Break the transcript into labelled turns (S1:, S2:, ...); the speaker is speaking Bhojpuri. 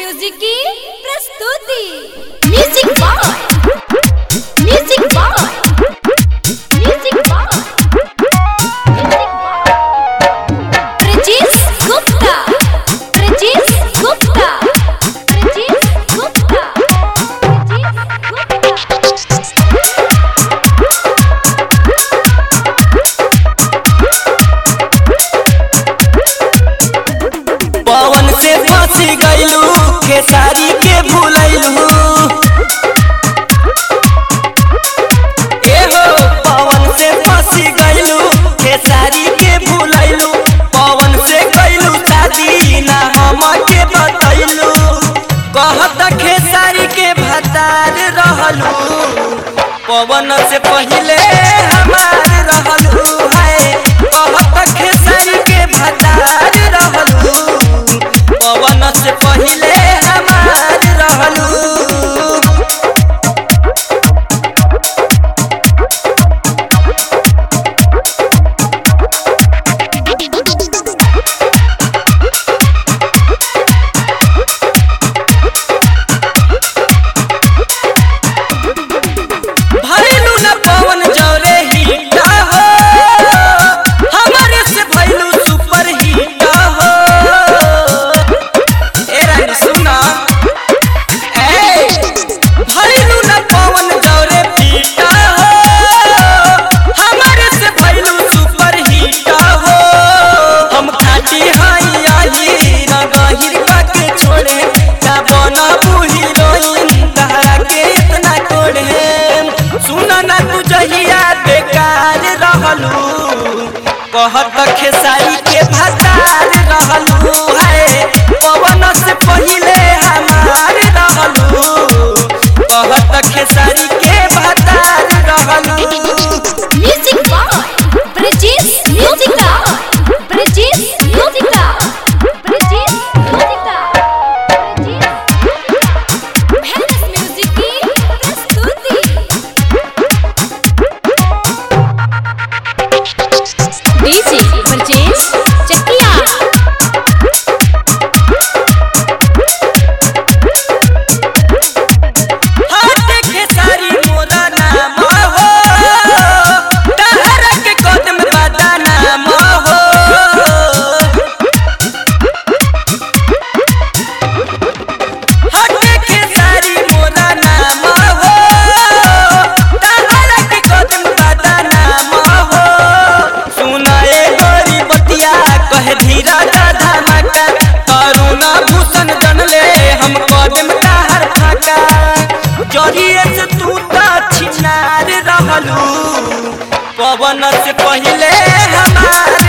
S1: म्यूजिक की प्रस्तुति। Music boy music boy music boy Prajesh Gupta Prajesh Gupta Prajesh Gupta
S2: Pawan से फंसी गईलू खेसारी के भूलैलू एहो पवन से फंसी गईलू खेसारी के भूलैलू पवन से गईलू शादी ना हम के बतैलू कहत खेसारी के भतार रहलू पवन से पहले हमार रहलू है कहत खेसारी के भतार रहलू पवन से पहले हमार रहलू। भइलू न पवन जौरे हिट हो हमारे से भइलू सुपर हिट हो ए रानी सुना ए भइलू न पवन जौरे हिट हो हमारे से भइलू सुपर हिट हो हम खाटी हई आई न गहिर के छोड़े का बना बुही रोइन तहरा के इतना कोड़े सुना ना तू जहिया बेकार रहलू कहत खेसारी के भतार रहलू है पवन से पहले हमार रहलू कहत खेसारी के भतार रहलू।
S1: म्यूजिक बॉय ब्रजेश म्यूजिका ब्रजेश म्यूजिका ब्रजेश म्यूजिका ब्रजेश म्यूजिक की प्रस्तुति। डीजे ब्रजेश चकिया
S2: हाथ खेसारी मोरा नाम हो तहरा के कदम बदा नाम हो हाथ खेसारी मोरा नाम हो तहरा के कदम बदा नाम हो सुनाए गोरी बतिया कहे धीरा धमाका करुणा भूषण जनले हम कदम तहर फाका जरिए से तू तो छिनार रहलू पवन से पहले हमार